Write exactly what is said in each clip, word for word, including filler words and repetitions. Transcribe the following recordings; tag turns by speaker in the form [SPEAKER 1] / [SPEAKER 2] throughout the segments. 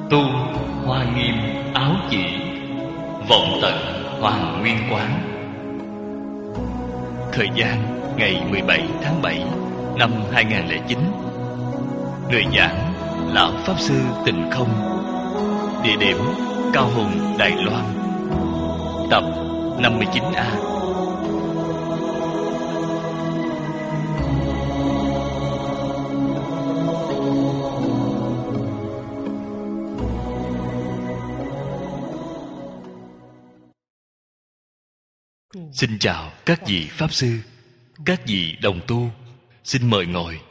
[SPEAKER 1] Tu Hoa Nghiêm Áo Chỉ, vọng tận Hoàng Nguyên Quán. Thời gian ngày mười bảy tháng bảy năm hai nghìn không trăm lẻ chín. Người giảng Lão Pháp Sư Tịnh Không. Địa điểm Cao Hùng, Đài Loan. Tập năm mươi chín A. Xin chào các vị Pháp Sư, các vị đồng tu. Xin mời ngồi.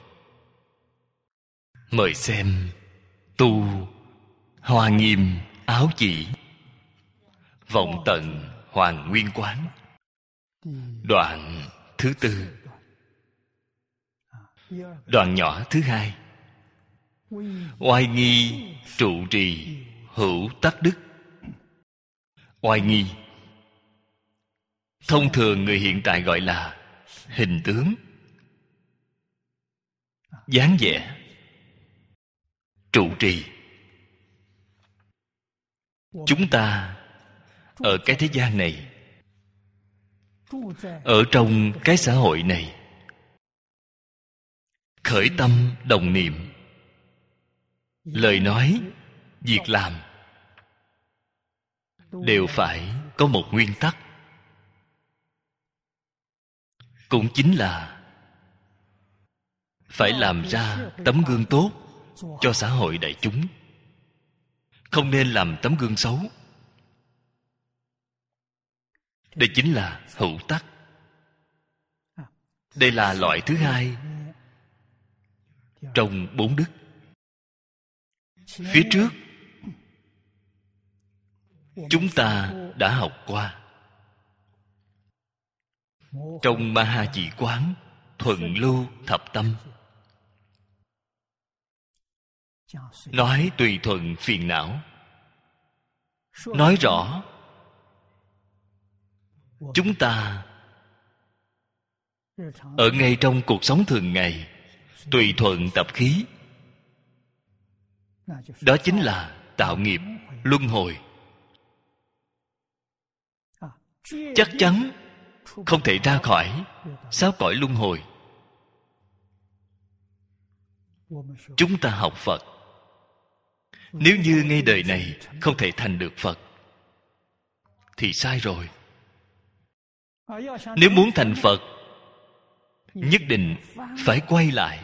[SPEAKER 1] Mời xem Tu Hoa Nghiêm Áo Chỉ, vọng tận Hoàng Nguyên Quán. Đoạn thứ tư. Đoạn nhỏ thứ hai. Oai nghi trụ trì hữu tắc đức. Oai nghi thông thường người hiện tại gọi là hình tướng, dáng vẻ, trụ trì. Chúng ta ở cái thế gian này, ở trong cái xã hội này, khởi tâm đồng niệm, lời nói, việc làm đều phải có một nguyên tắc, cũng chính là phải làm ra tấm gương tốt cho xã hội đại chúng, không nên làm tấm gương xấu. Đây chính là hữu tắc. Đây là loại thứ hai trong bốn đức. Phía trước chúng ta đã học qua trong Ma Ha Chỉ Quán Thuận Lưu Thập Tâm, nói tùy thuận phiền não, nói rõ chúng ta ở ngay trong cuộc sống thường ngày tùy thuận tập khí, đó chính là tạo nghiệp luân hồi. Chắc chắn không thể ra khỏi sáu cõi luân hồi. Chúng ta học Phật, nếu như ngay đời này không thể thành được Phật thì sai rồi. Nếu muốn thành Phật, nhất định phải quay lại,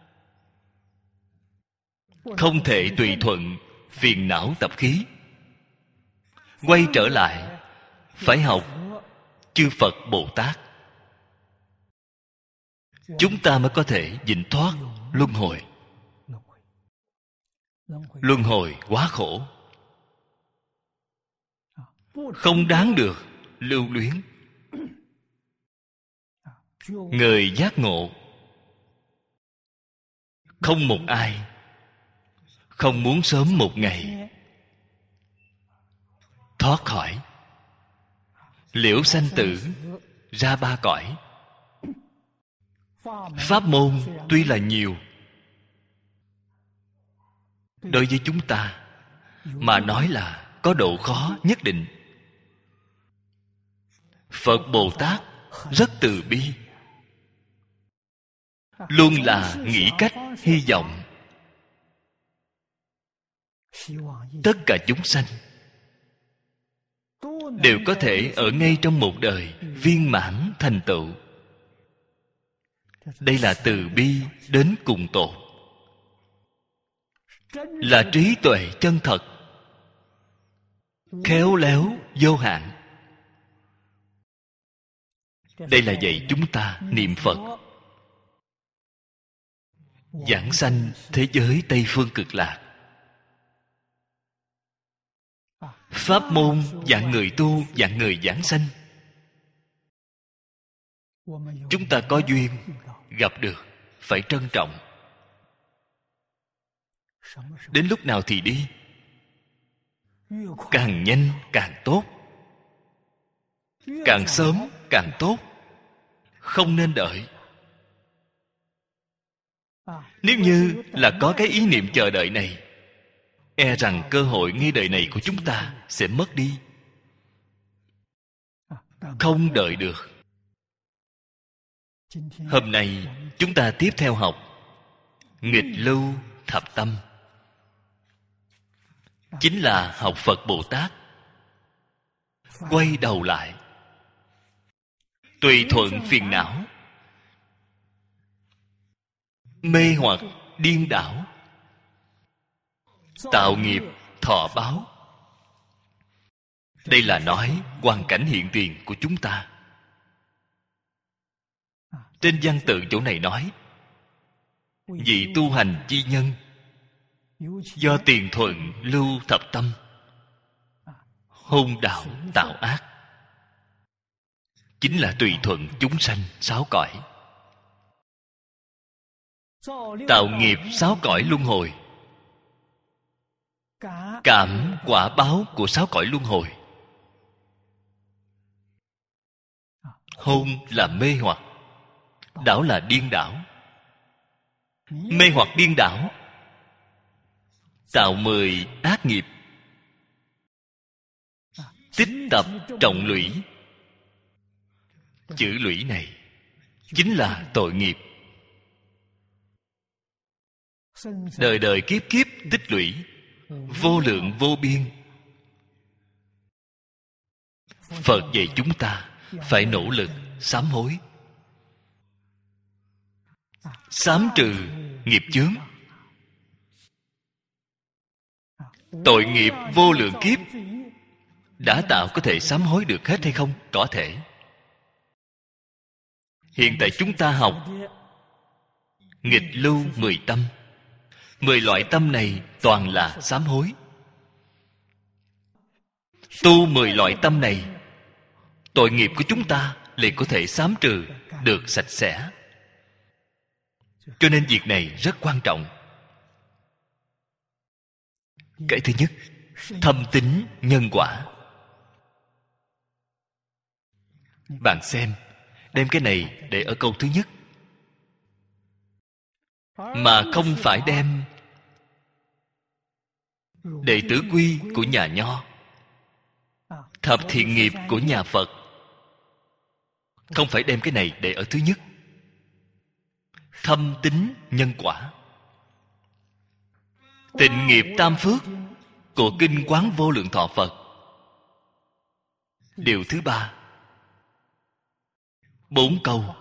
[SPEAKER 1] không thể tùy thuận phiền não tập khí. Quay trở lại phải học chư Phật Bồ Tát, chúng ta mới có thể vĩnh thoát luân hồi. Luân hồi quá khổ, không đáng được lưu luyến. Người giác ngộ không một ai không muốn sớm một ngày thoát khỏi liễu sanh tử, ra ba cõi. Pháp môn tuy là nhiều, đối với chúng ta mà nói là có độ khó nhất định. Phật Bồ Tát rất từ bi, luôn là nghĩ cách hy vọng tất cả chúng sanh đều có thể ở ngay trong một đời viên mãn thành tựu. Đây là từ bi đến cùng tột, là trí tuệ chân thật, khéo léo vô hạn. Đây là dạy chúng ta niệm Phật, giảng sanh thế giới Tây Phương Cực Lạc. Pháp môn dạng người tu, dạng người giảng sanh. Chúng ta có duyên gặp được, phải trân trọng. Đến lúc nào thì đi, càng nhanh càng tốt, càng sớm càng tốt, không nên đợi. Nếu như là có cái ý niệm chờ đợi này, e rằng cơ hội ngay đời này của chúng ta sẽ mất đi, không đợi được. Hôm nay chúng ta tiếp theo học nghịch lưu thập tâm, chính là học Phật Bồ Tát quay đầu lại, tùy thuận phiền não, mê hoặc điên đảo, tạo nghiệp thọ báo. Đây là nói hoàn cảnh hiện tiền của chúng ta. Trên văn tự chỗ này nói, vị tu hành chi nhân do tiền thuận lưu thập tâm, hôn đạo tạo ác, chính là tùy thuận chúng sanh sáu cõi, tạo nghiệp sáu cõi luân hồi, cảm quả báo của sáu cõi luân hồi. Hôn là mê hoặc, đảo là điên đảo. Mê hoặc điên đảo tạo mười ác nghiệp, tích tập trọng lũy. Chữ lũy này chính là tội nghiệp, đời đời kiếp kiếp tích lũy, vô lượng vô biên. Phật dạy chúng ta phải nỗ lực sám hối, sám trừ nghiệp chướng. Tội nghiệp vô lượng kiếp đã tạo có thể sám hối được hết hay không? Có thể. Hiện tại chúng ta học nghịch lưu mười tâm. Mười loại tâm này toàn là sám hối. Tu mười loại tâm này, tội nghiệp của chúng ta liền có thể sám trừ được sạch sẽ. Cho nên việc này rất quan trọng. Cái thứ nhất, thâm tín nhân quả. Bạn xem, đem cái này để ở câu thứ nhất, mà không phải đem đệ tử quy của nhà Nho, thập thiện nghiệp của nhà Phật, không phải đem cái này để ở thứ nhất. Thâm tín nhân quả, tịnh nghiệp tam phước của kinh Quán Vô Lượng Thọ Phật. Điều thứ ba, bốn câu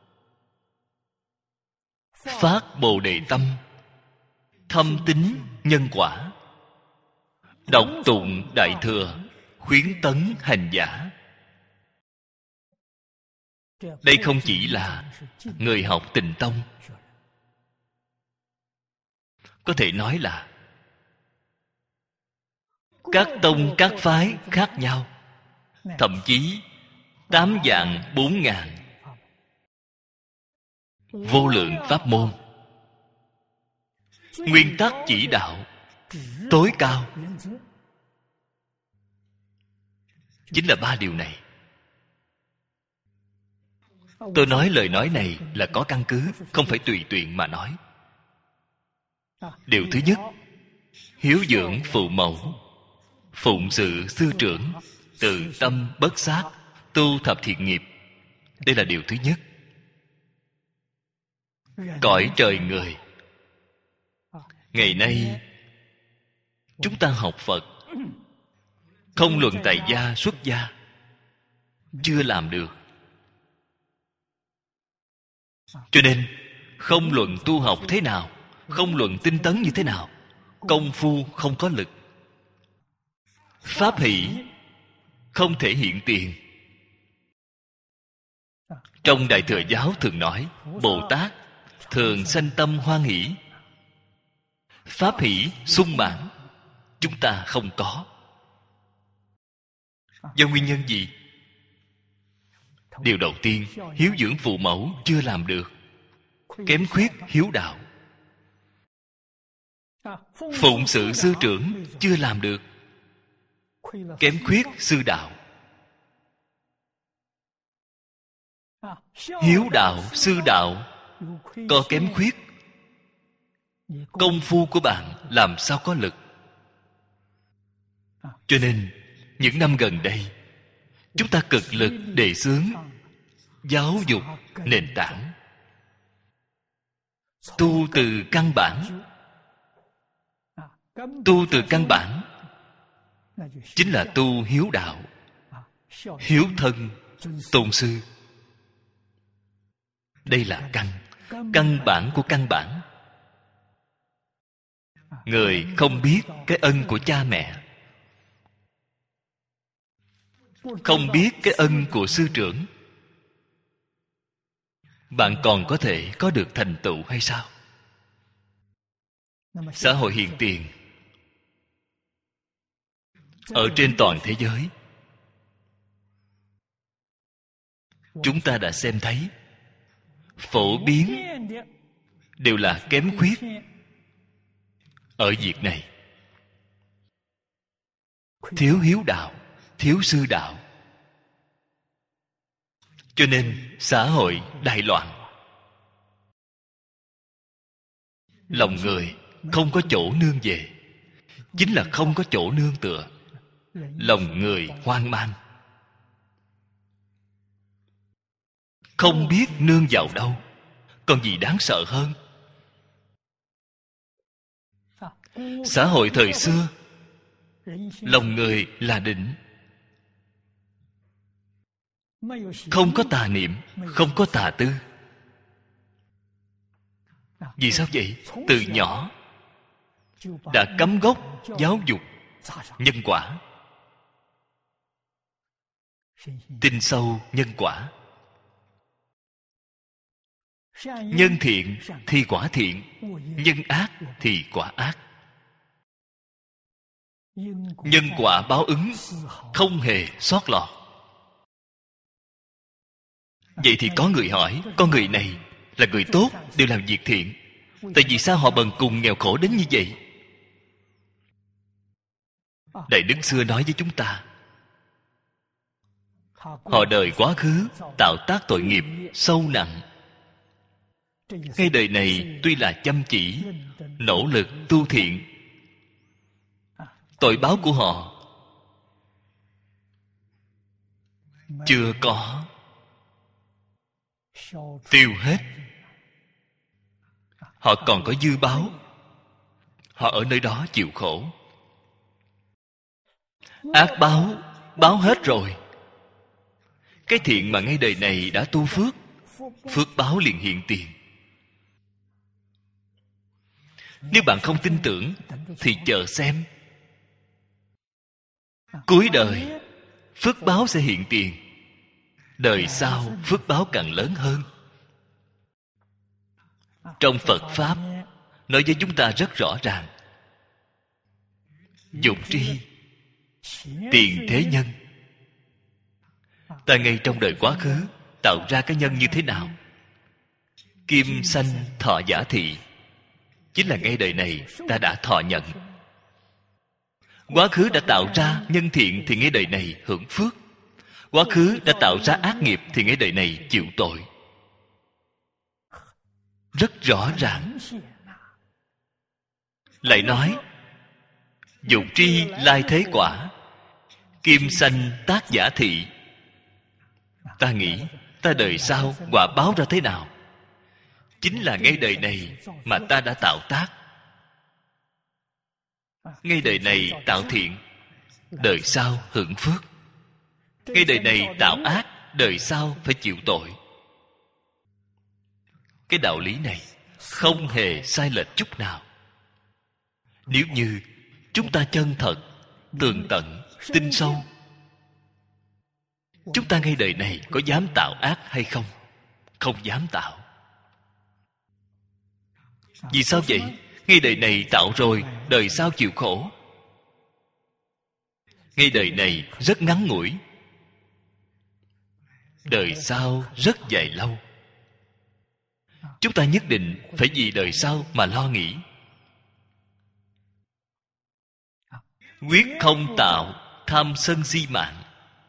[SPEAKER 1] phát bồ đề tâm, thâm tín nhân quả, đọc tụng đại thừa, khuyến tấn hành giả. Đây không chỉ là người học Tịnh Tông, có thể nói là các tông các phái khác nhau, thậm chí tám vạn bốn ngàn vô lượng pháp môn, nguyên tắc chỉ đạo tối cao chính là ba điều này. Tôi nói lời nói này là có căn cứ, không phải tùy tiện mà nói. Điều thứ nhất, hiếu dưỡng phụ mẫu, phụng sự sư trưởng, từ tâm bất sát, tu thập thiện nghiệp. Đây là điều thứ nhất. Cõi trời người, ngày nay chúng ta học Phật, không luận tại gia xuất gia, chưa làm được. Cho nên không luận tu học thế nào, không luận tinh tấn như thế nào, công phu không có lực, pháp hỷ không thể hiện tiền. Trong Đại Thừa Giáo thường nói, Bồ Tát thường sanh tâm hoan hỷ, pháp hỷ sung mãn. Chúng ta không có. Do nguyên nhân gì? Điều đầu tiên, hiếu dưỡng phụ mẫu chưa làm được, kém khuyết hiếu đạo. Phụng sự sư trưởng chưa làm được, kém khuyết sư đạo. Hiếu đạo, sư đạo có kém khuyết, công phu của bạn làm sao có lực? Cho nên những năm gần đây, chúng ta cực lực đề xướng giáo dục nền tảng, tu từ căn bản. Tu từ căn bản chính là tu hiếu đạo, hiếu thân tôn sư. Đây là căn, căn bản của căn bản. Người không biết cái ân của cha mẹ, không biết cái ân của sư trưởng, bạn còn có thể có được thành tựu hay sao? Xã hội hiện tiền ở trên toàn thế giới, chúng ta đã xem thấy phổ biến đều là kém khuyết ở việc này. Thiếu hiếu đạo, thiếu sư đạo. Cho nên xã hội đại loạn. Lòng người không có chỗ nương về, chính là không có chỗ nương tựa. Lòng người hoang mang, không biết nương vào đâu. Còn gì đáng sợ hơn? Xã hội thời xưa, lòng người là đỉnh, không có tà niệm, không có tà tư. Vì sao vậy? Từ nhỏ đã cắm gốc giáo dục nhân quả, tin sâu nhân quả. Nhân thiện thì quả thiện, nhân ác thì quả ác. Nhân quả báo ứng không hề sót lọt. Vậy thì có người hỏi, con người này là người tốt, đều làm việc thiện, tại vì sao họ bần cùng nghèo khổ đến như vậy? Đại Đức xưa nói với chúng ta, họ đời quá khứ tạo tác tội nghiệp sâu nặng. Ngay đời này tuy là chăm chỉ, nỗ lực tu thiện, tội báo của họ chưa có tiêu hết. Họ còn có dư báo. Họ ở nơi đó chịu khổ. Ác báo báo hết rồi. Cái thiện mà ngay đời này đã tu phước, phước báo liền hiện tiền. Nếu bạn không tin tưởng thì chờ xem, cuối đời phước báo sẽ hiện tiền. Đời sau phước báo càng lớn hơn. Trong Phật Pháp nói với chúng ta rất rõ ràng, dục tri tiền thế nhân. Ta ngay trong đời quá khứ tạo ra cái nhân như thế nào? Kim sanh thọ giả thị, chính là ngay đời này ta đã thọ nhận. Quá khứ đã tạo ra nhân thiện thì ngay đời này hưởng phước. Quá khứ đã tạo ra ác nghiệp thì ngay đời này chịu tội. Rất rõ ràng. Lại nói, dục tri lai thế quả, kim sanh tác giả thị. Ta nghĩ ta đời sau quả báo ra thế nào? Chính là ngay đời này mà ta đã tạo tác. Ngay đời này tạo thiện, đời sau hưởng phước. Ngay đời này tạo ác, đời sau phải chịu tội. Cái đạo lý này không hề sai lệch chút nào. Nếu như chúng ta chân thật, tường tận, tin sâu, chúng ta ngay đời này có dám tạo ác hay không? Không dám tạo. Vì sao vậy? Ngay đời này tạo rồi, đời sau chịu khổ. Ngay đời này rất ngắn ngủi, đời sau rất dài lâu. Chúng ta nhất định phải vì đời sau mà lo nghĩ. Quyết không tạo tham sân si mạng.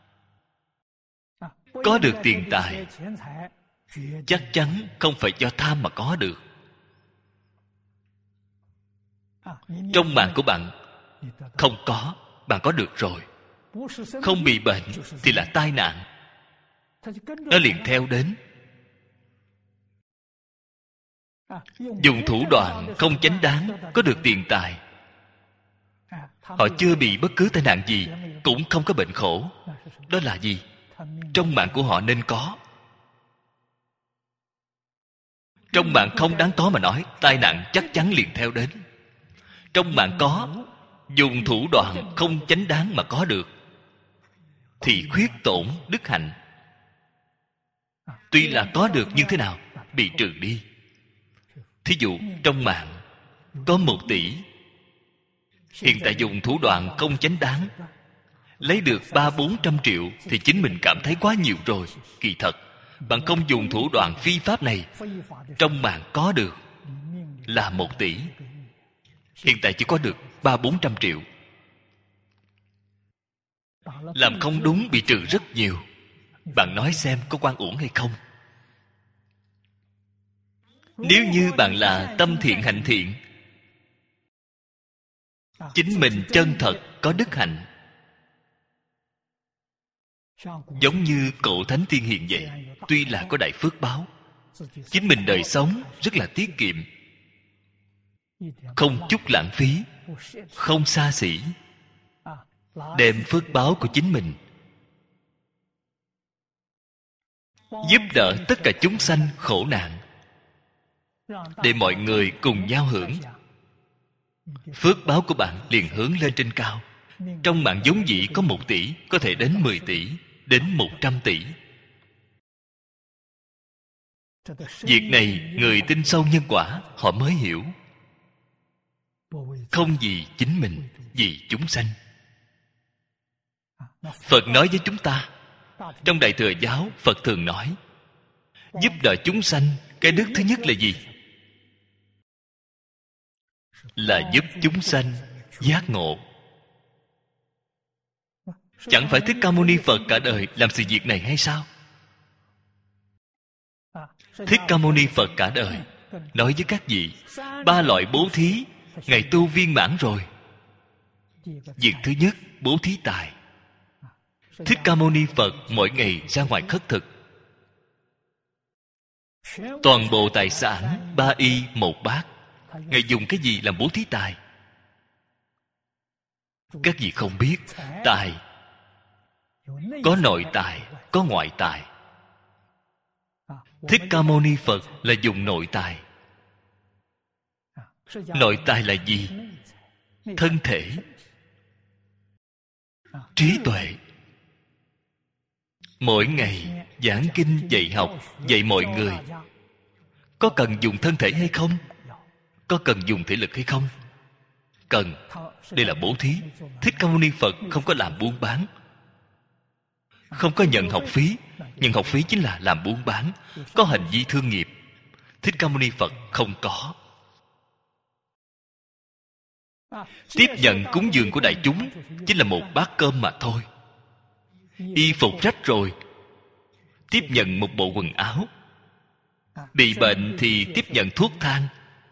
[SPEAKER 1] Có được tiền tài chắc chắn không phải do tham mà có được. Trong mạng của bạn không có, bạn có được rồi. Không bị bệnh thì là tai nạn, nó liền theo đến. Dùng thủ đoạn không chánh đáng có được tiền tài, họ chưa bị bất cứ tai nạn gì, cũng không có bệnh khổ. Đó là gì? Trong mạng của họ nên có. Trong mạng không đáng có mà nói, tai nạn chắc chắn liền theo đến. Trong mạng có, dùng thủ đoạn không chánh đáng mà có được, thì khuyết tổn đức hạnh. Tuy là có được nhưng thế nào? Bị trừ đi. Thí dụ trong mạng có một tỷ, hiện tại dùng thủ đoạn không chánh đáng lấy được ba bốn trăm triệu thì chính mình cảm thấy quá nhiều rồi. Kỳ thật bạn không dùng thủ đoạn phi pháp này, trong mạng có được là một tỷ, hiện tại chỉ có được ba bốn trăm triệu. Làm không đúng bị trừ rất nhiều. Bạn nói xem có oan uổng hay không? Nếu như bạn là tâm thiện hành thiện, chính mình chân thật có đức hạnh, giống như cậu Thánh Tiên Hiền vậy, tuy là có đại phước báo, chính mình đời sống rất là tiết kiệm, không chút lãng phí, không xa xỉ, đem phước báo của chính mình giúp đỡ tất cả chúng sanh khổ nạn, để mọi người cùng nhau hưởng. Phước báo của bạn liền hướng lên trên cao. Trong mạng vốn dĩ có một tỷ, có thể đến mười tỷ, đến một trăm tỷ. Việc này người tin sâu nhân quả họ mới hiểu. Không vì chính mình, vì chúng sanh. Phật nói với chúng ta, trong Đại Thừa Giáo, Phật thường nói, giúp đỡ chúng sanh, cái đức thứ nhất là gì? Là giúp chúng sanh giác ngộ. Chẳng phải Thích Ca Mâu Ni Phật cả đời làm sự việc này hay sao? Thích Ca Mâu Ni Phật cả đời nói với các vị, ba loại bố thí Ngài tu viên mãn rồi. Việc thứ nhất, bố thí tài. Thích Ca Mâu Ni Phật mỗi ngày ra ngoài khất thực, toàn bộ tài sản ba y một bát. Ngài dùng cái gì làm bố thí tài? Các vị không biết, tài có nội tài, có ngoại tài. Thích Ca Mâu Ni Phật là dùng nội tài. Nội tài là gì? Thân thể, trí tuệ. Mỗi ngày giảng kinh dạy học, dạy mọi người. Có cần dùng thân thể hay không? Có cần dùng thể lực hay không? Cần. Đây là bố thí. Thích Ca Mâu Ni Phật không có làm buôn bán, không có nhận học phí. Nhận học phí chính là làm buôn bán, có hành vi thương nghiệp. Thích Ca Mâu Ni Phật không có. Tiếp nhận cúng dường của đại chúng chính là một bát cơm mà thôi. Y phục rách rồi, tiếp nhận một bộ quần áo. Bị bệnh thì tiếp nhận thuốc thang.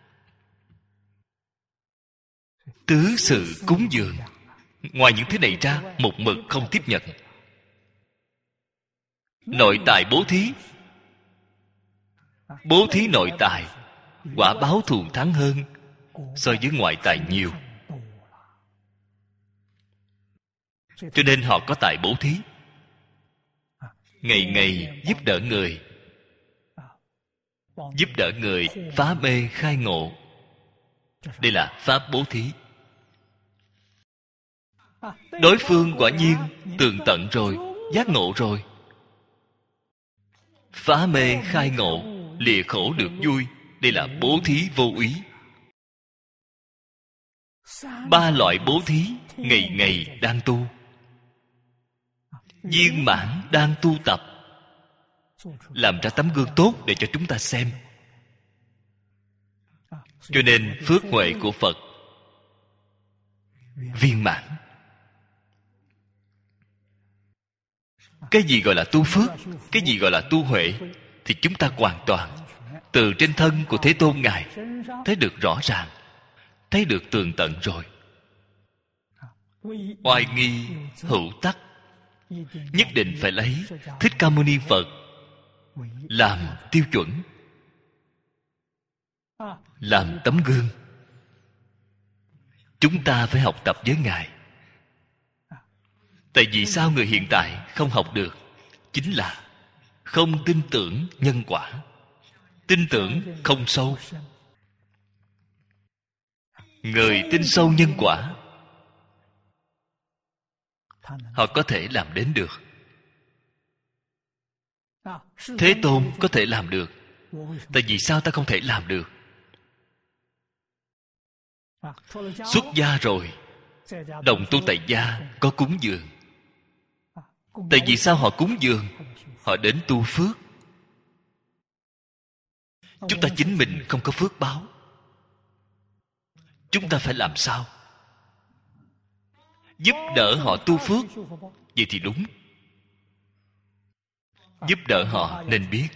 [SPEAKER 1] Tứ sự cúng dường, ngoài những thứ này ra, một mực không tiếp nhận. Nội tài bố thí, bố thí nội tài, quả báo thù thắng hơn so với ngoại tài nhiều. Cho nên họ có tài bố thí, ngày ngày giúp đỡ người, giúp đỡ người phá mê khai ngộ. Đây là pháp bố thí. Đối phương quả nhiên tường tận rồi, giác ngộ rồi, phá mê khai ngộ, lìa khổ được vui. Đây là bố thí vô úy. Ba loại bố thí ngày ngày đang tu, viên mãn đang tu tập, làm ra tấm gương tốt để cho chúng ta xem. Cho nên phước huệ của Phật viên mãn. Cái gì gọi là tu phước, cái gì gọi là tu huệ, thì chúng ta hoàn toàn từ trên thân của Thế Tôn Ngài thấy được rõ ràng, thấy được tường tận rồi. oai nghi hữu tắc. Nhất định phải lấy Thích Ca Mâu Ni Phật làm tiêu chuẩn, làm tấm gương. Chúng ta phải học tập với Ngài. Tại vì sao người hiện tại không học được? Chính là không tin tưởng nhân quả, tin tưởng không sâu. Người tin sâu nhân quả, họ có thể làm đến được. Thế Tôn có thể làm được, tại vì sao ta không thể làm được? Xuất gia rồi, đồng tu tại gia có cúng dường. Tại vì sao họ cúng dường? Họ đến tu phước. Chúng ta chính mình không có phước báo, chúng ta phải làm sao? Giúp đỡ họ tu phước. Vậy thì đúng. Giúp đỡ họ nên biết,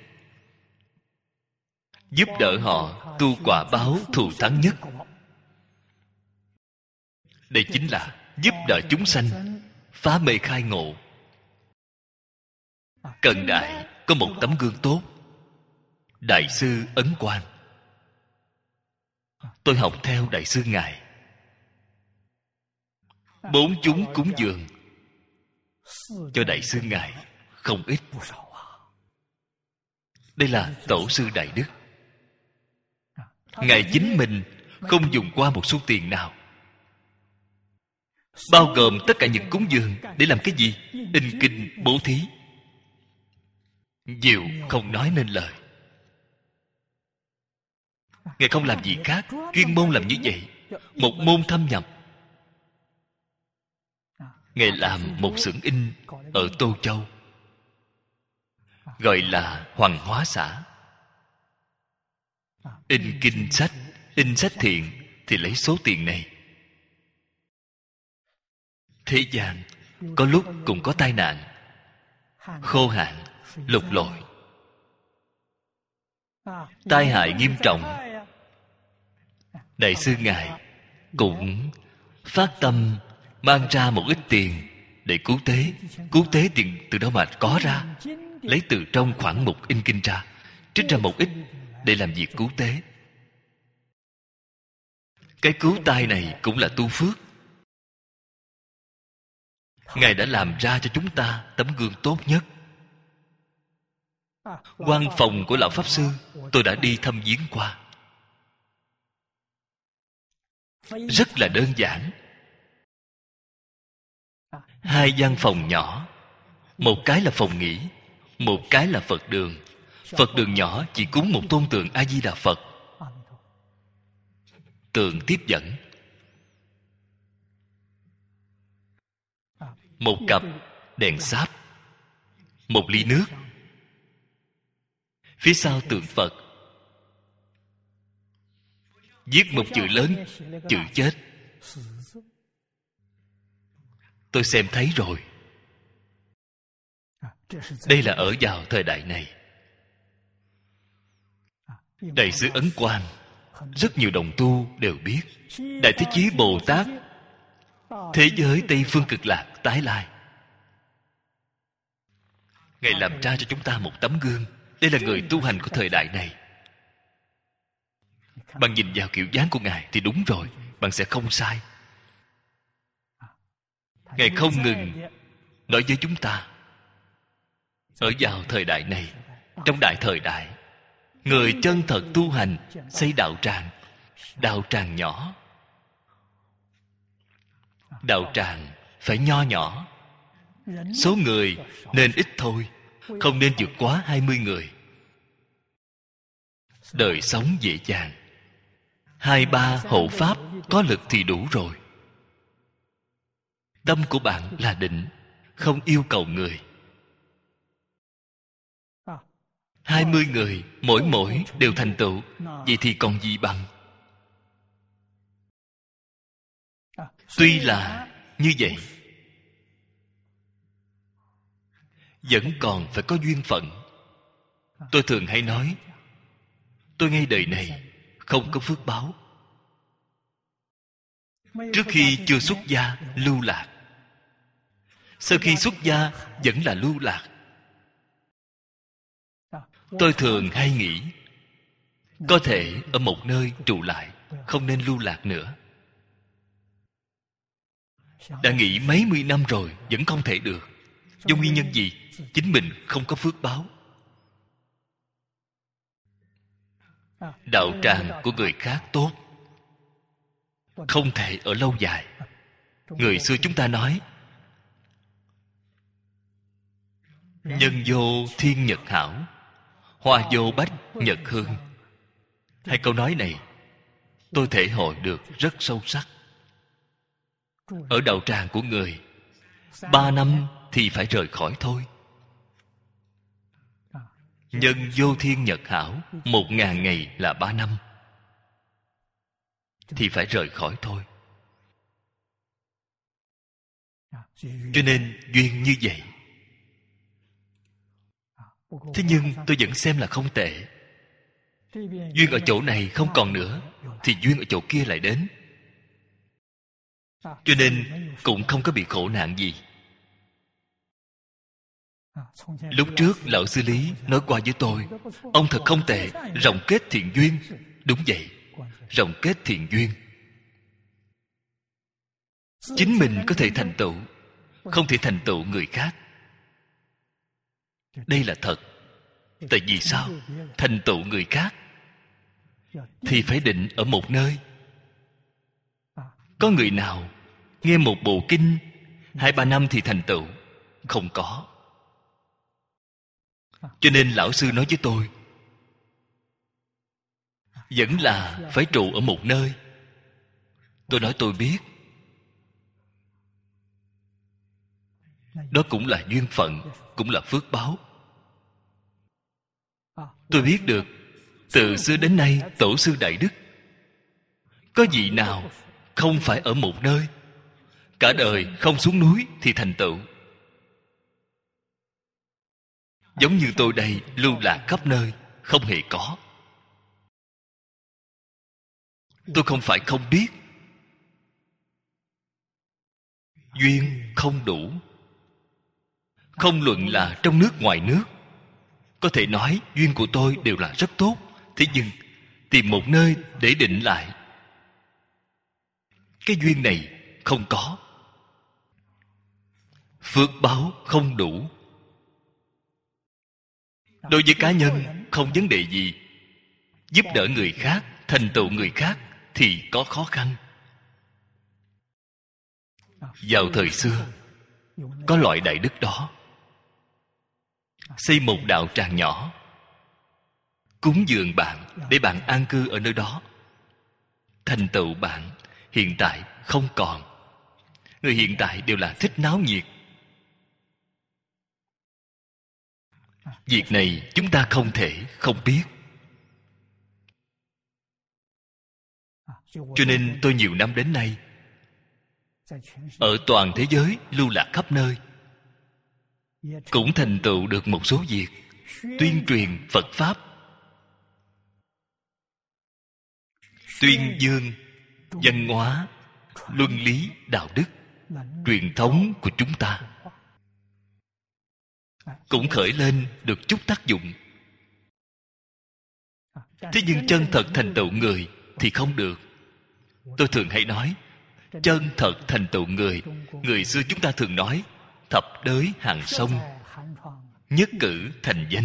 [SPEAKER 1] giúp đỡ họ tu quả báo thù thắng nhất. Đây chính là giúp đỡ chúng sanh phá mê khai ngộ. Cận đại có một tấm gương tốt, Đại sư Ấn Quang. Tôi học theo Đại sư Ngài. Bốn chúng cúng dường cho Đại sư Ngài không ít. Đây là Tổ sư Đại Đức. Ngài chính mình không dùng qua một xu tiền nào, bao gồm tất cả những cúng dường để làm cái gì? In kinh bố thí. Nhiều không nói nên lời. Ngài không làm gì khác, chuyên môn làm như vậy. Một môn thâm nhập. Ngài làm một xưởng in ở Tô Châu, gọi là Hoàng Hóa xã. In kinh sách, in sách thiện thì lấy số tiền này. Thế gian có lúc cũng có tai nạn, khô hạn, lụt lội, tai hại nghiêm trọng. Đại sư Ngài cũng phát tâm mang ra một ít tiền để cứu tế. Cứu tế tiền từ đâu mà có ra? Lấy từ trong khoản mục in kinh ra, trích ra một ít để làm việc cứu tế. Cái cứu tai này cũng là tu phước. Ngài đã làm ra cho chúng ta tấm gương tốt nhất. Quan phòng của Lão Pháp Sư tôi đã đi thăm viếng qua. Rất là đơn giản. Hai gian phòng nhỏ, một cái là phòng nghỉ, một cái là Phật đường. Phật đường nhỏ chỉ cúng một tôn tượng A Di Đà Phật, tượng tiếp dẫn, một cặp đèn sáp, một ly nước. Phía sau tượng Phật viết một chữ lớn, chữ chết. Tôi xem thấy rồi. Đây là ở vào thời đại này. Đại sư Ấn Quang, rất nhiều đồng tu đều biết. Đại Thế Chí Bồ Tát, thế giới Tây Phương Cực Lạc tái lai. Ngài làm ra cho chúng ta một tấm gương. Đây là người tu hành của thời đại này. Bạn nhìn vào kiểu dáng của Ngài thì đúng rồi, bạn sẽ không sai. Ngài không ngừng nói với chúng ta, ở vào thời đại này, trong đại thời đại, người chân thật tu hành xây đạo tràng. Đạo tràng nhỏ, đạo tràng phải nho nhỏ, số người nên ít thôi, không nên vượt quá hai mươi người. Đời sống dễ dàng, hai ba hộ pháp có lực thì đủ rồi. Tâm của bạn là định, không yêu cầu người. Hai mươi người, mỗi mỗi đều thành tựu, vậy thì còn gì bằng. Tuy là như vậy, vẫn còn phải có duyên phận. Tôi thường hay nói, tôi ngay đời này không có phước báo. Trước khi chưa xuất gia lưu lạc, sau khi xuất gia vẫn là lưu lạc. Tôi thường hay nghĩ có thể ở một nơi trụ lại, không nên lưu lạc nữa. Đã nghĩ mấy mươi năm rồi vẫn không thể được. Do nguyên nhân gì? Chính mình không có phước báo. Đạo tràng của người khác tốt, không thể ở lâu dài. Người xưa chúng ta nói nhân vô thiên nhật hảo, hoa vô bách nhật hương. Hai câu nói này tôi thể hội được rất sâu sắc. Ở đạo tràng của người, ba năm thì phải rời khỏi thôi. Nhân vô thiên nhật hảo, một ngàn ngày là ba năm, thì phải rời khỏi thôi. Cho nên duyên như vậy. Thế nhưng tôi vẫn xem là không tệ. Duyên ở chỗ này không còn nữa, thì duyên ở chỗ kia lại đến. Cho nên cũng không có bị khổ nạn gì. Lúc trước lão sư Lý nói qua với tôi, ông thật không tệ, rộng kết thiện duyên. Đúng vậy, rộng kết thiện duyên. Chính mình có thể thành tựu, không thể thành tựu người khác. Đây là thật. Tại vì sao? Thành tựu người khác thì phải định ở một nơi. Có người nào nghe một bộ kinh hai ba năm thì thành tựu? Không có. Cho nên lão sư nói với tôi, vẫn là phải trụ ở một nơi. Tôi nói tôi biết, đó cũng là duyên phận, cũng là phước báo. Tôi biết được, từ xưa đến nay tổ sư đại đức có vị nào không phải ở một nơi, cả đời không xuống núi thì thành tựu. Giống như tôi đây, lưu lạc khắp nơi, không hề có. Tôi không phải không biết, duyên không đủ. Không luận là trong nước ngoài nước, có thể nói duyên của tôi đều là rất tốt. Thế nhưng tìm một nơi để định lại, cái duyên này không có. Phước báo không đủ. Đối với cá nhân không vấn đề gì. Giúp đỡ người khác, thành tựu người khác thì có khó khăn. Vào thời xưa có loại đại đức đó, xây một đạo tràng nhỏ, cúng dường bạn để bạn an cư ở nơi đó. Thành tựu bạn hiện tại không còn. Người hiện tại đều là thích náo nhiệt. Việc này chúng ta không thể không biết. Cho nên tôi nhiều năm đến nay ở toàn thế giới lưu lạc khắp nơi, cũng thành tựu được một số việc tuyên truyền Phật Pháp, tuyên dương văn hóa, luân lý, đạo đức, truyền thống của chúng ta, cũng khởi lên được chút tác dụng. Thế nhưng chân thật thành tựu người thì không được. Tôi thường hay nói, chân thật thành tựu người, người xưa chúng ta thường nói thập đới hàng sông, nhất cử thành danh.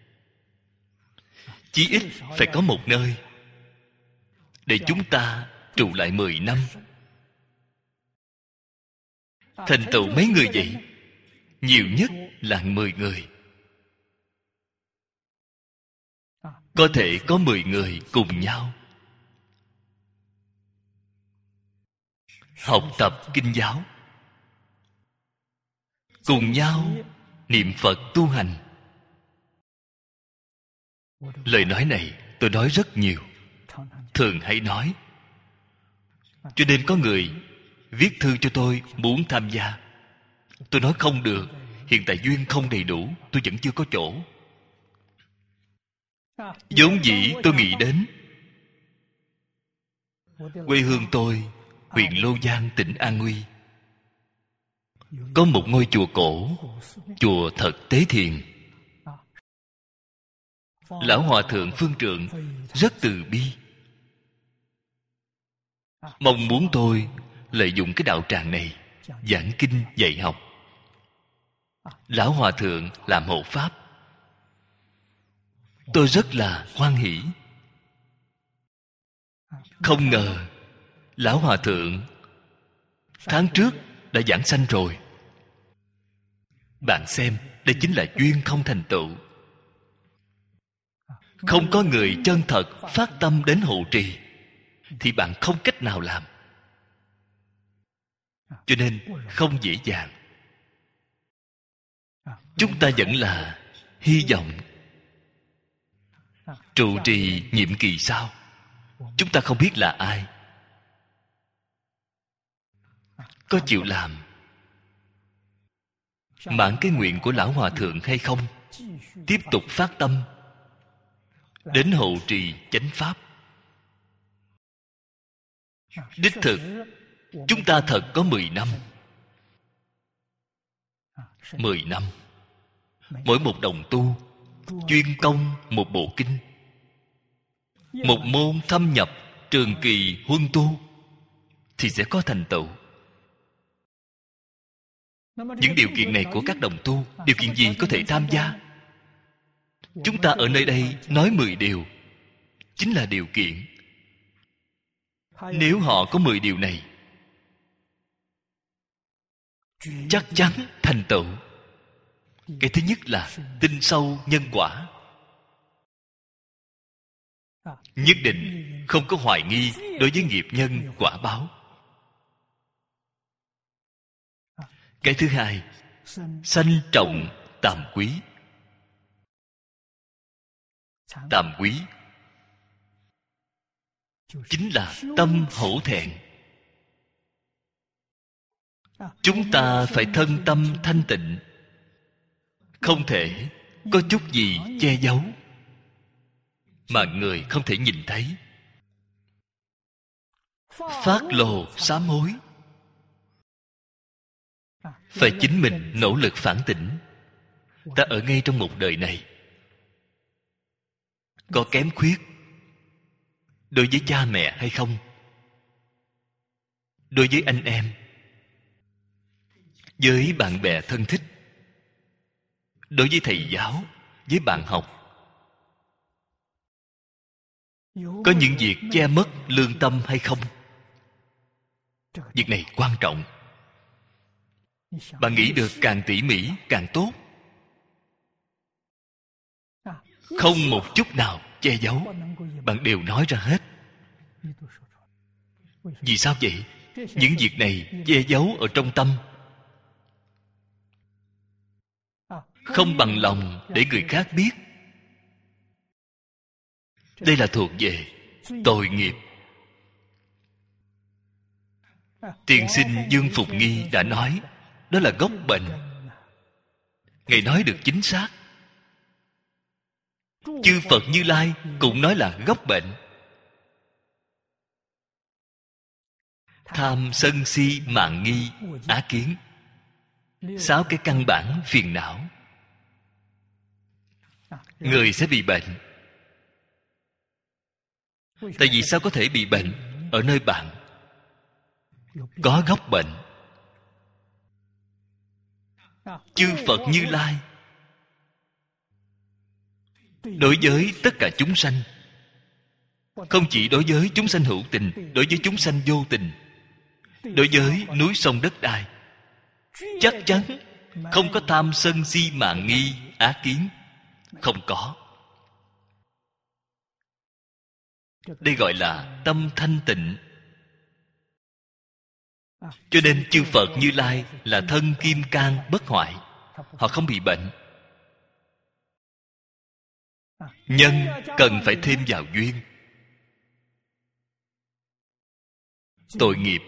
[SPEAKER 1] Chí ít phải có một nơi để chúng ta trụ lại mười năm. Thành tựu mấy người vậy? Nhiều nhất là mười người. Có thể có mười người cùng nhau học tập kinh giáo, cùng nhau niệm Phật tu hành. Lời nói này tôi nói rất nhiều, thường hay nói. Cho nên có người viết thư cho tôi muốn tham gia. Tôi nói không được, hiện tại duyên không đầy đủ, tôi vẫn chưa có chỗ. Vốn dĩ tôi nghĩ đến quê hương tôi huyện Lô Giang, tỉnh An Huy, có một ngôi chùa cổ, chùa Thật Tế Thiền. Lão Hòa Thượng Phương Trượng rất từ bi, mong muốn tôi lợi dụng cái đạo tràng này giảng kinh dạy học. Lão Hòa Thượng làm hộ pháp, tôi rất là hoan hỷ. Không ngờ Lão Hòa Thượng tháng trước đã giảng sanh rồi. Bạn xem, đây chính là duyên không thành tựu. Không có người chân thật phát tâm đến hộ trì thì bạn không cách nào làm. Cho nên không dễ dàng. Chúng ta vẫn là hy vọng trụ trì nhiệm kỳ sau, chúng ta không biết là ai có chịu làm mãn cái nguyện của Lão Hòa Thượng hay không, tiếp tục phát tâm đến hộ trì chánh pháp. Đích thực chúng ta thật có mười năm. Mười năm, mỗi một đồng tu chuyên công một bộ kinh, một môn thâm nhập trường kỳ huân tu, thì sẽ có thành tựu. Những điều kiện này của các đồng tu, điều kiện gì có thể tham gia? Chúng ta ở nơi đây nói mười điều chính là điều kiện. Nếu họ có mười điều này, chắc chắn thành tựu. Cái thứ nhất là tin sâu nhân quả, nhất định không có hoài nghi đối với nghiệp nhân quả báo. Cái thứ hai, sanh trọng tàm quý. Tàm quý chính là tâm hổ thẹn. Chúng ta phải thân tâm thanh tịnh, không thể có chút gì che giấu mà người không thể nhìn thấy. Phát lộ sám hối, phải chính mình nỗ lực phản tỉnh. Ta ở ngay trong một đời này có kém khuyết đối với cha mẹ hay không, đối với anh em, với bạn bè thân thích, đối với thầy giáo, với bạn học, có những việc che mất lương tâm hay không? Việc này quan trọng. Bạn nghĩ được càng tỉ mỉ càng tốt, không một chút nào che giấu, bạn đều nói ra hết. Vì sao vậy? Những việc này che giấu ở trong tâm, không bằng lòng để người khác biết. Đây là thuộc về tội nghiệp. Tiên sinh Dương Phục Nghi đã nói, đó là gốc bệnh. Ngài nói được chính xác. Chư Phật Như Lai cũng nói là gốc bệnh. Tham sân si mạn nghi ác kiến, sáu cái căn bản phiền não, người sẽ bị bệnh. Tại vì sao có thể bị bệnh? Ở nơi bạn có gốc bệnh. Chư Phật Như Lai đối với tất cả chúng sanh, không chỉ đối với chúng sanh hữu tình, đối với chúng sanh vô tình, đối với núi sông đất đai, chắc chắn không có tham sân si mạn nghi ác kiến. Không có. Đây gọi là tâm thanh tịnh. Cho nên chư Phật Như Lai là thân kim cang bất hoại. Họ không bị bệnh. Nhân cần phải thêm vào duyên. Tội nghiệp,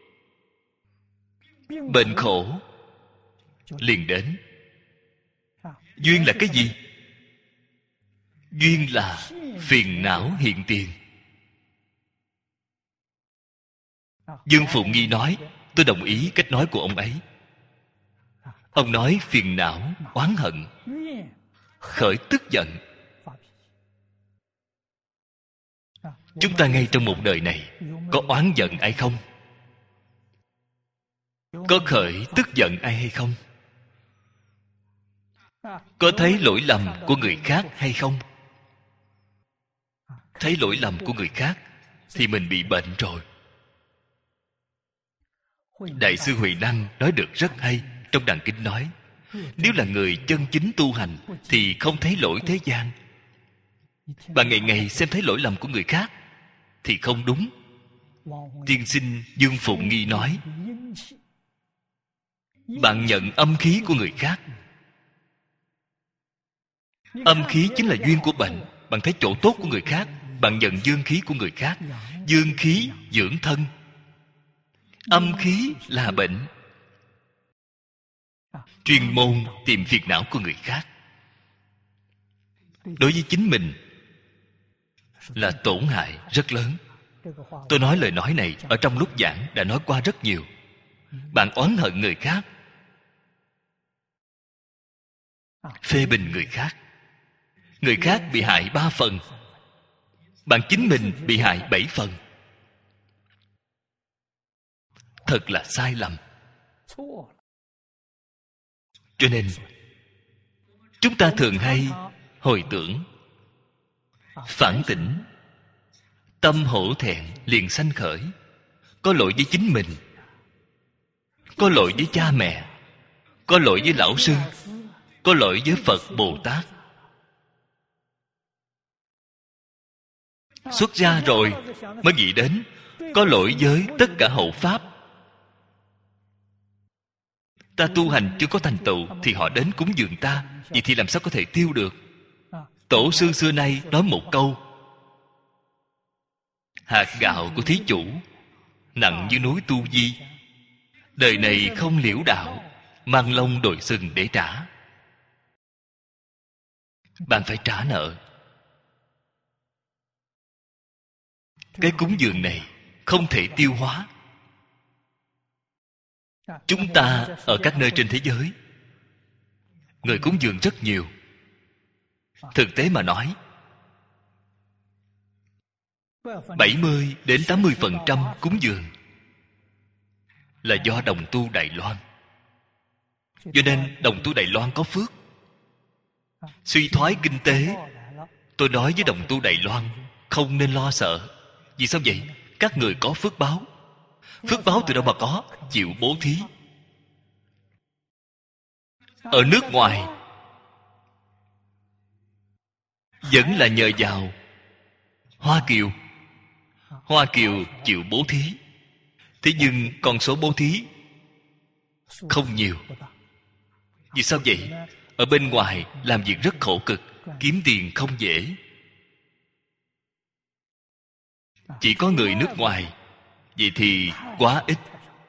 [SPEAKER 1] bệnh khổ liền đến. Duyên là cái gì? Duyên là phiền não hiện tiền. Dương Phụ Nghi nói, tôi đồng ý cách nói của ông ấy. Ông nói phiền não, oán hận, khởi tức giận. Chúng ta ngay trong một đời này có oán giận ai không? Có khởi tức giận ai hay không? Có thấy lỗi lầm của người khác hay không? Thấy lỗi lầm của người khác thì mình bị bệnh rồi. Đại sư Huệ Năng nói được rất hay. Trong Đàn Kinh nói, nếu là người chân chính tu hành thì không thấy lỗi thế gian. Bạn ngày ngày xem thấy lỗi lầm của người khác thì không đúng. Tiên sinh Dương Phụ Nghi nói, bạn nhận âm khí của người khác. Âm khí chính là duyên của bệnh. Bạn thấy chỗ tốt của người khác, bạn nhận dương khí của người khác. Dương khí dưỡng thân, âm khí là bệnh. Chuyên môn tìm phiền não của người khác, đối với chính mình là tổn hại rất lớn. Tôi nói lời nói này ở trong lúc giảng đã nói qua rất nhiều. Bạn oán hận người khác, phê bình người khác, người khác bị hại ba phần, bạn chính mình bị hại bảy phần. Thật là sai lầm. Cho nên chúng ta thường hay hồi tưởng, phản tỉnh, tâm hổ thẹn liền sanh khởi. Có lỗi với chính mình, có lỗi với cha mẹ, có lỗi với lão sư, có lỗi với Phật Bồ Tát. Xuất gia rồi mới nghĩ đến có lỗi với tất cả hậu pháp. Ta tu hành chưa có thành tựu thì họ đến cúng dường ta, vậy thì làm sao có thể tiêu được? Tổ sư xưa nay nói một câu: hạt gạo của thí chủ nặng như núi Tu Di, đời này không liễu đạo, mang lông đội sừng để trả. Bạn phải trả nợ. Cái cúng dường này không thể tiêu hóa. Chúng ta ở các nơi trên thế giới, người cúng dường rất nhiều. Thực tế mà nói, bảy mươi đến tám mươi phần trăm cúng dường là do đồng tu Đài Loan. Cho nên đồng tu Đài Loan có phước. Suy thoái kinh tế, tôi nói với đồng tu Đài Loan không nên lo sợ. Vì sao vậy? Các người có phước báo. Phước báo từ đâu mà có? Chịu bố thí. Ở nước ngoài vẫn là nhờ vào Hoa Kiều. Hoa Kiều chịu bố thí. Thế nhưng con số bố thí không nhiều. Vì sao vậy? Ở bên ngoài làm việc rất khổ cực, kiếm tiền không dễ. Chỉ có người nước ngoài, vậy thì quá ít.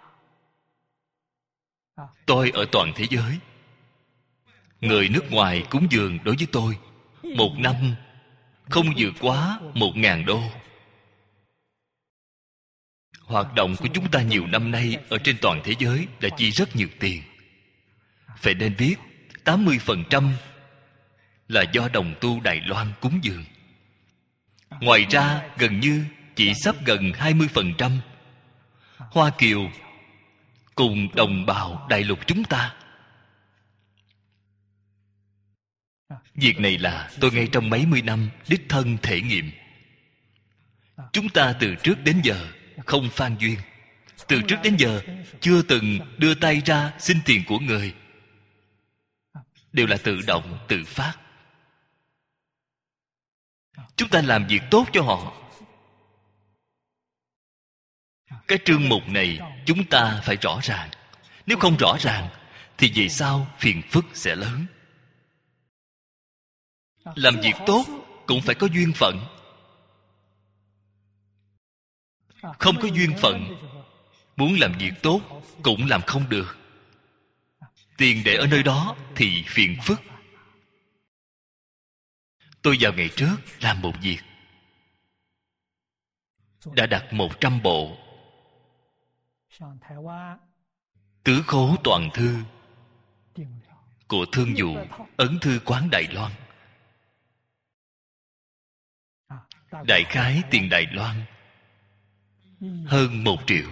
[SPEAKER 1] Tôi ở toàn thế giới, người nước ngoài cúng dường đối với tôi một năm không vượt quá một ngàn đô. Hoạt động của chúng ta nhiều năm nay ở trên toàn thế giới đã chi rất nhiều tiền. Phải nên biết tám mươi phần trăm là do đồng tu Đài Loan cúng dường. Ngoài ra gần như chỉ sắp gần hai mươi phần trăm Hoa Kiều cùng đồng bào đại lục chúng ta. Việc này là tôi ngay trong mấy mươi năm đích thân thể nghiệm. Chúng ta từ trước đến giờ không phan duyên. Từ trước đến giờ chưa từng đưa tay ra xin tiền của người. Đều là tự động, tự phát. Chúng ta làm việc tốt cho họ. Cái chương mục này chúng ta phải rõ ràng. Nếu không rõ ràng thì về sau phiền phức sẽ lớn. Làm việc tốt cũng phải có duyên phận. Không có duyên phận, muốn làm việc tốt cũng làm không được. Tiền để ở nơi đó thì phiền phức. Tôi vào ngày trước làm một việc, đã đặt một trăm bộ Tứ khố toàn thư của Thương Dụ Ấn Thư Quán Đài Loan. Đại khái tiền Đài Loan hơn một triệu,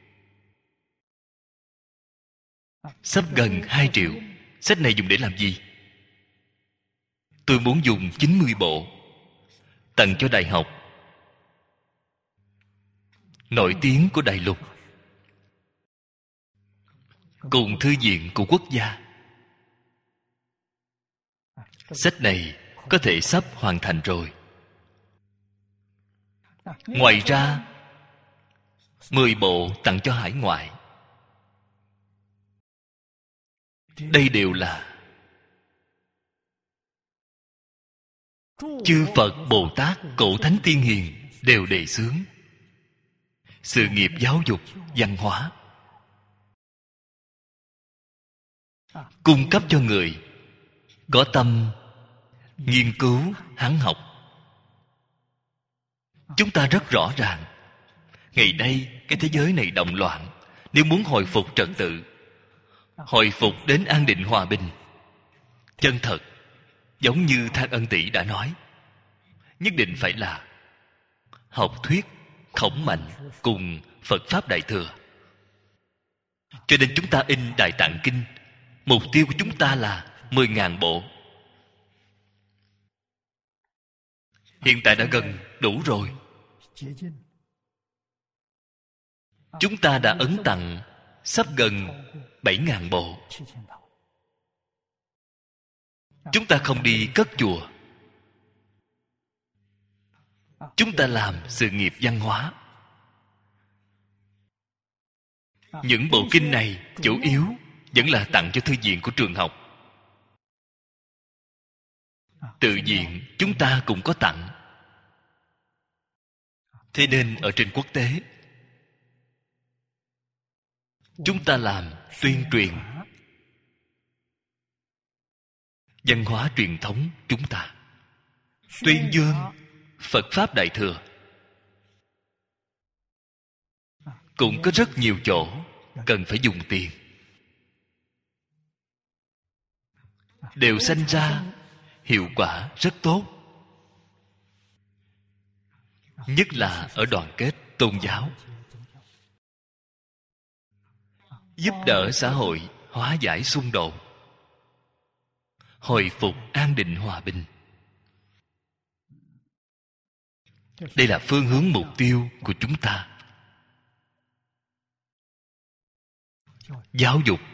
[SPEAKER 1] sắp gần hai triệu. Sách này dùng để làm gì? Tôi muốn dùng chín mươi bộ tặng cho đại học nổi tiếng của đại lục cùng thư viện của quốc gia. Sách này có thể sắp hoàn thành rồi. Ngoài ra mười bộ tặng cho hải ngoại. Đây đều là chư Phật Bồ Tát Cổ Thánh Tiên Hiền đều đề xướng sự nghiệp giáo dục văn hóa, cung cấp cho người có tâm nghiên cứu hán học. Chúng ta rất rõ ràng, ngày nay cái thế giới này động loạn. Nếu muốn hồi phục trật tự, hồi phục đến an định hòa bình chân thật, giống như Thang Ân Tỷ đã nói, nhất định phải là học thuyết Khổng Mạnh cùng Phật Pháp Đại Thừa. Cho nên chúng ta in Đại Tạng Kinh. Mục tiêu của chúng ta là mười ngàn bộ. Hiện tại đã gần đủ rồi. Chúng ta đã ấn tặng sắp gần bảy ngàn bộ. Chúng ta không đi cất chùa. Chúng ta làm sự nghiệp văn hóa. Những bộ kinh này chủ yếu vẫn là tặng cho thư viện của trường học. Tự viện chúng ta cũng có tặng. Thế nên ở trên quốc tế, chúng ta làm tuyên truyền văn hóa truyền thống chúng ta, tuyên dương Phật Pháp Đại Thừa. Cũng có rất nhiều chỗ cần phải dùng tiền, đều sanh ra hiệu quả rất tốt. Nhất là ở đoàn kết tôn giáo, giúp đỡ xã hội hóa giải xung đột, hồi phục an định hòa bình. Đây là phương hướng mục tiêu của chúng ta. Giáo dục.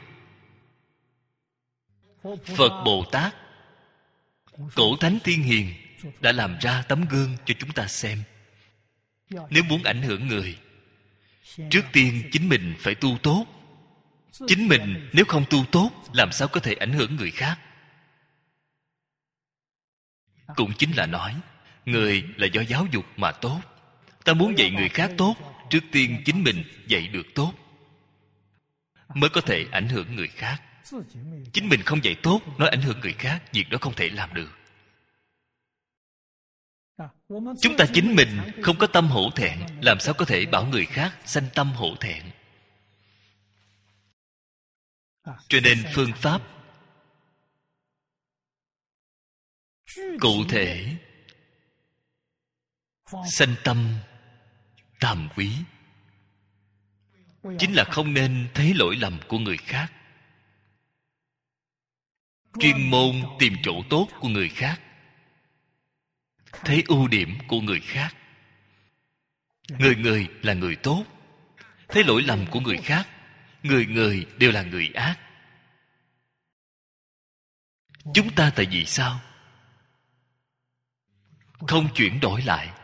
[SPEAKER 1] Phật Bồ Tát Cổ Thánh Tiên Hiền đã làm ra tấm gương cho chúng ta xem. Nếu muốn ảnh hưởng người, trước tiên chính mình phải tu tốt. Chính mình nếu không tu tốt, làm sao có thể ảnh hưởng người khác? Cũng chính là nói, người là do giáo dục mà tốt. Ta muốn dạy người khác tốt, trước tiên chính mình dạy được tốt, mới có thể ảnh hưởng người khác. Chính mình không dạy tốt, nói ảnh hưởng người khác, việc đó không thể làm được. Chúng ta chính mình không có tâm hổ thẹn, làm sao có thể bảo người khác sanh tâm hổ thẹn? Cho nên phương pháp cụ thể sanh tâm tàm quý, chính là không nên thấy lỗi lầm của người khác, chuyên môn tìm chỗ tốt của người khác, thấy ưu điểm của người khác. Người người là người tốt, thấy lỗi lầm của người khác, người người đều là người ác. Chúng ta tại vì sao không chuyển đổi lại?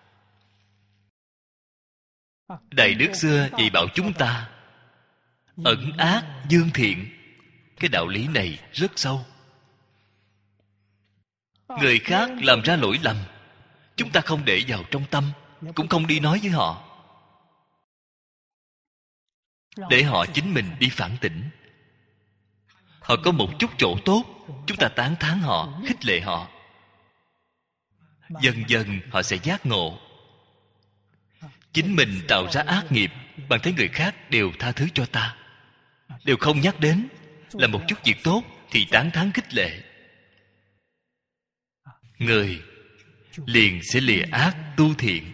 [SPEAKER 1] Đại đức xưa dạy bảo chúng ta ẩn ác dương thiện. Cái đạo lý này rất sâu. Người khác làm ra lỗi lầm, chúng ta không để vào trong tâm, cũng không đi nói với họ, để họ chính mình đi phản tỉnh. Họ có một chút chỗ tốt, chúng ta tán thán họ, khích lệ họ. Dần dần họ sẽ giác ngộ. Chính mình tạo ra ác nghiệp, bạn thấy người khác đều tha thứ cho ta, đều không nhắc đến. Làm một chút việc tốt thì tán thán khích lệ, người liền sẽ lìa ác tu thiện.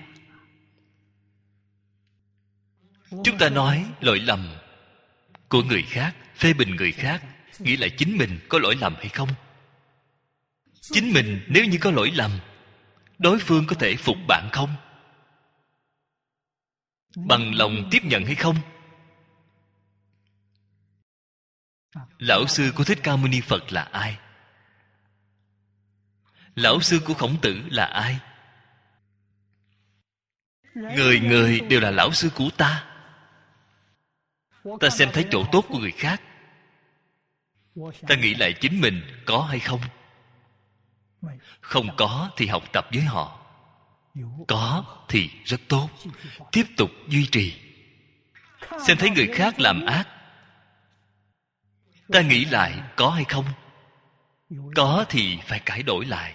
[SPEAKER 1] Chúng ta nói lỗi lầm của người khác, phê bình người khác, nghĩa là chính mình có lỗi lầm hay không. Chính mình nếu như có lỗi lầm, đối phương có thể phục bạn không? Bằng lòng tiếp nhận hay không? Lão sư của Thích Ca Mâu Ni Phật là ai? Lão sư của Khổng Tử là ai? Người người đều là lão sư của ta. Ta xem thấy chỗ tốt của người khác, ta nghĩ lại chính mình có hay không. Không có thì học tập với họ, có thì rất tốt, tiếp tục duy trì. Xem thấy người khác làm ác, ta nghĩ lại có hay không. Có thì phải cải đổi lại.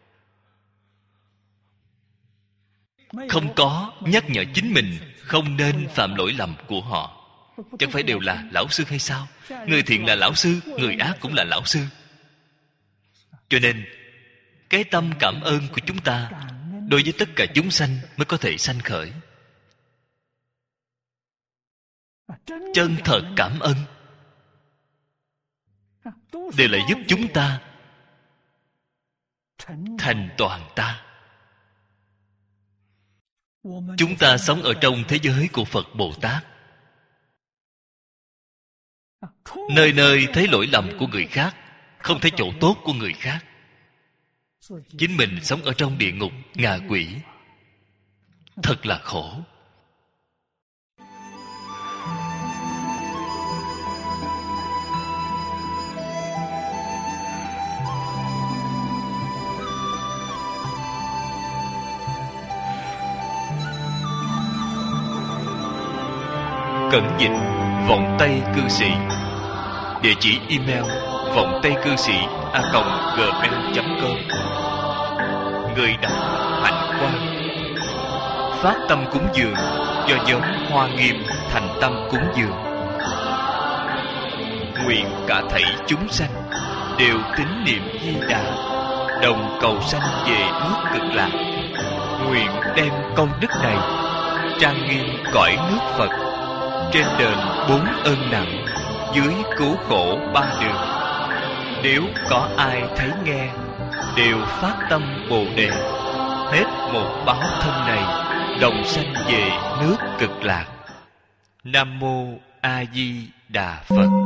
[SPEAKER 1] Không có, nhắc nhở chính mình không nên phạm lỗi lầm của họ. Chẳng phải đều là lão sư hay sao? Người thiện là lão sư, người ác cũng là lão sư. Cho nên cái tâm cảm ơn của chúng ta đối với tất cả chúng sanh mới có thể sanh khởi. Chân thật cảm ơn đều là giúp chúng ta thành toàn ta. Chúng ta sống ở trong thế giới của Phật Bồ Tát, nơi nơi thấy lỗi lầm của người khác, không thấy chỗ tốt của người khác. Chính mình sống ở trong địa ngục ngạ quỷ, thật là khổ. Cẩn dịch Vọng Tây Cư Sĩ. Địa chỉ email vọng tây cư sĩ a còng gmail chấm com. Người đọc Hạnh Quang. Phát tâm cúng dường do nhóm Hoa Nghiêm thành tâm cúng dường. Nguyện cả thảy chúng sanh đều tín niệm Di Đà, đồng cầu sanh về nước Cực Lạc. Nguyện đem công đức này trang nghiêm cõi nước Phật, trên đền bốn ơn nặng, dưới cứu khổ ba đường. Nếu có ai thấy nghe, đều phát tâm Bồ Đề, hết một báo thân này, đồng sanh về nước Cực Lạc. Nam Mô A Di Đà Phật.